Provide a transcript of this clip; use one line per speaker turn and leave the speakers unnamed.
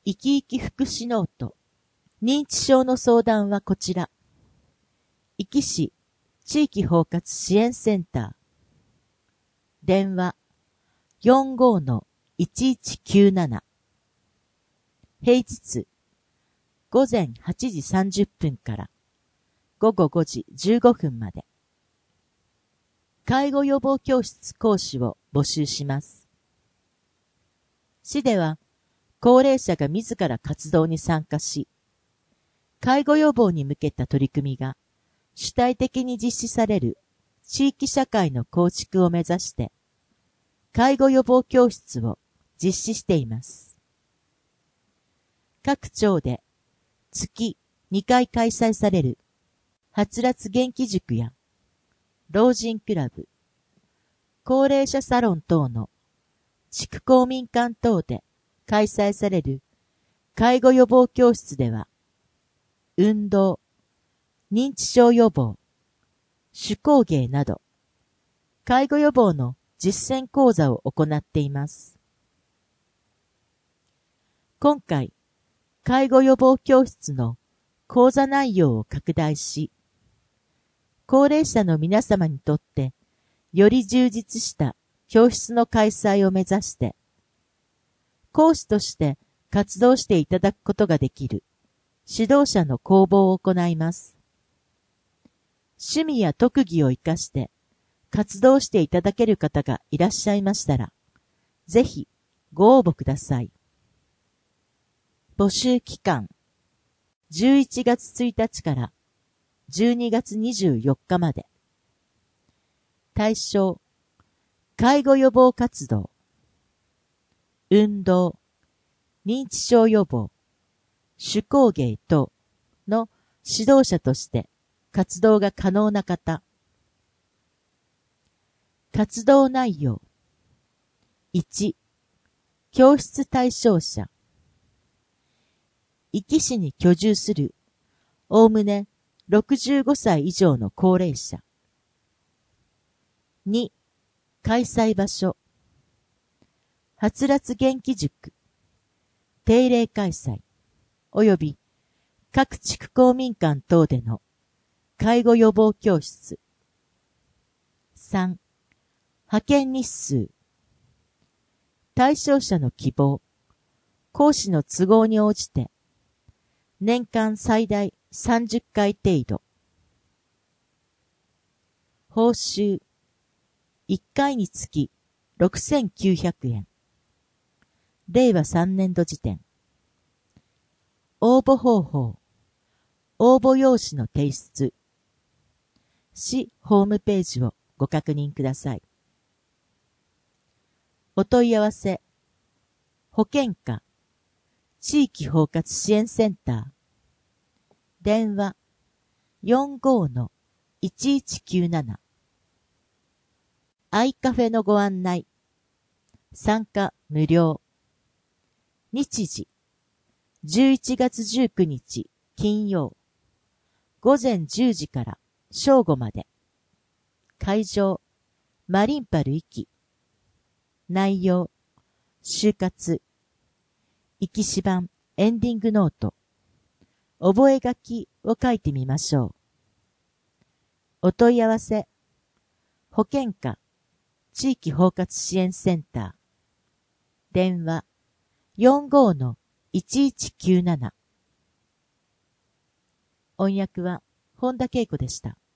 生き生き福祉ノート。認知症の相談はこちら。壱岐市地域包括支援センター。電話 45-1197。平日午前8時30分から午後5時15分まで。介護予防教室講師を募集します。市では高齢者が自ら活動に参加し、介護予防に向けた取り組みが主体的に実施される地域社会の構築を目指して、介護予防教室を実施しています。各町で月2回開催されるはつらつ元気塾や老人クラブ、高齢者サロン等の地区公民館等で開催される介護予防教室では、運動、認知症予防、手工芸など、介護予防の実践講座を行っています。今回、介護予防教室の講座内容を拡大し、高齢者の皆様にとってより充実した教室の開催を目指して、講師として活動していただくことができる指導者の公募を行います。趣味や特技を生かして活動していただける方がいらっしゃいましたら、ぜひご応募ください。募集期間、11月1日から12月24日まで。対象、介護予防活動、運動、認知症予防、手工芸等の指導者として活動が可能な方。活動内容。1、教室対象者。壱岐市に居住する、おおむね65歳以上の高齢者。2、開催場所。はつらつ元気塾、定例開催、および各地区公民館等での介護予防教室。3、派遣日数。対象者の希望、講師の都合に応じて、年間最大30回程度。報酬、1回につき6900円。令和3年度時点。応募方法。応募用紙の提出。市ホームページをご確認ください。お問い合わせ。保健課。地域包括支援センター。電話。45-1197。アイカフェのご案内。参加無料。日時。11月19日金曜。午前10時から正午まで。会場。マリンパル壱岐。内容。就活。壱岐市版エンディングノート。覚書を書いてみましょう。お問い合わせ。保健課。地域包括支援センター。電話。45-1197。音訳は本田恵子でした。